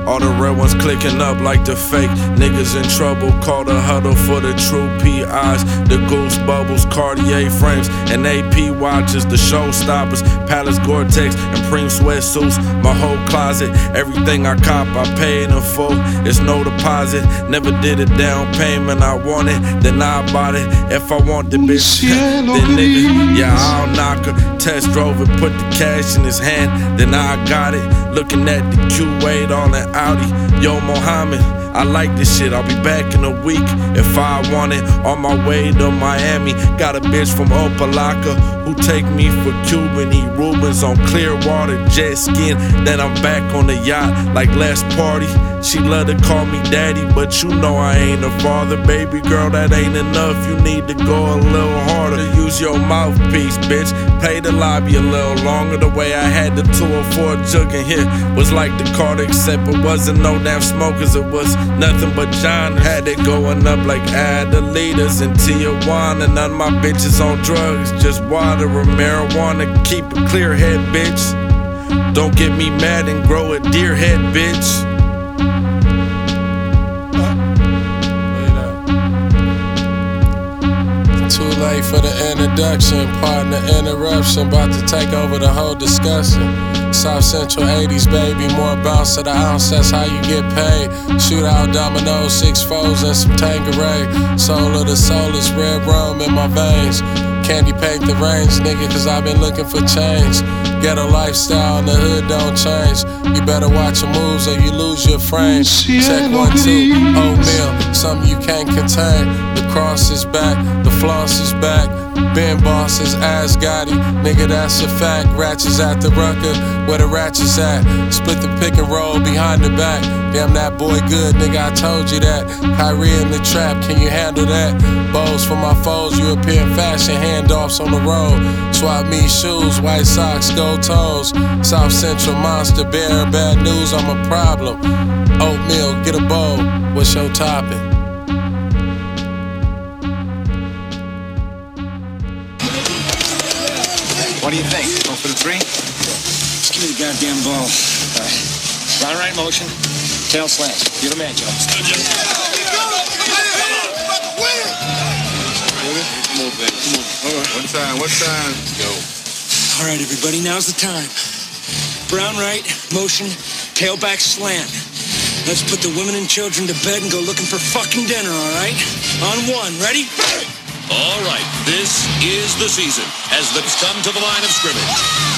All the real ones clicking up like the fake. Niggas in trouble, call the huddle for the true PIs. The Goose Bubbles, Cartier frames, and AP watches. The showstoppers, Palace Gore-Tex and Preem sweatsuits. My whole closet, everything I cop, I paid in full. It's no deposit, never did a down payment. I want it, then I bought it. If I want the bitch, then nigga, yeah, I'll knock her. Test drove it, put the cash in his hand, then I got it. Looking at the Q8 on an Audi. Yo, Mohammed, I like this shit, I'll be back in a week if I want it. On my way to Miami, got a bitch from Opalaka who take me for Cuban. Eat Rubens on Clearwater, jet skiing. Then I'm back on the yacht like last party. She love to call me daddy, but you know I ain't a father. Baby girl, that ain't enough, you need to go a little harder. Use your mouthpiece, bitch. Play the lobby a little longer. The way I had the 204 jug in here was like the Carter, except it wasn't no damn smokers. It was nothing but John. Had it going up like Adelitas in Tijuana. None of my bitches on drugs, just water or marijuana. Keep a clear head, bitch. Don't get me mad and grow a deer head, bitch. Too late for the introduction, partner interruption, about to take over the whole discussion. South Central 80s, baby, more bounce to the ounce, that's how you get paid. Shootout dominoes, 6 foes and some Tanqueray. Soul of the soulless, red rum in my veins. Candy paint the range, nigga, cause I've been looking for change. Ghetto lifestyle in the hood don't change. You better watch your moves or you lose your frame. Check 1, 2, oatmeal, something you can't contain. The cross is back, the floss is back. Ben Boss is Asgotti, nigga, that's a fact. Ratchets at the Rucker, where the ratchets at. Split the pick and roll behind the back. Damn, that boy good, nigga, I told you that. Kyrie in the trap, can you handle that? Bows for my foes, European fashion, handoffs on the road. Swap me shoes, white socks, gold toes. South Central monster, bear bad news, I'm a problem. Oatmeal, get a bowl, what's your topping? What do you think? Go for the 3? Just give me the goddamn ball. All right. Round right motion. Tail slash. You're the man, Joe. Come on, baby. Come on. All right. What time? Go. All right, everybody. Now's the time. Brown right motion. Tailback slant. Let's put the women and children to bed and go looking for fucking dinner, all right? On 1. Ready? All right, this is the season as the come to the line of scrimmage.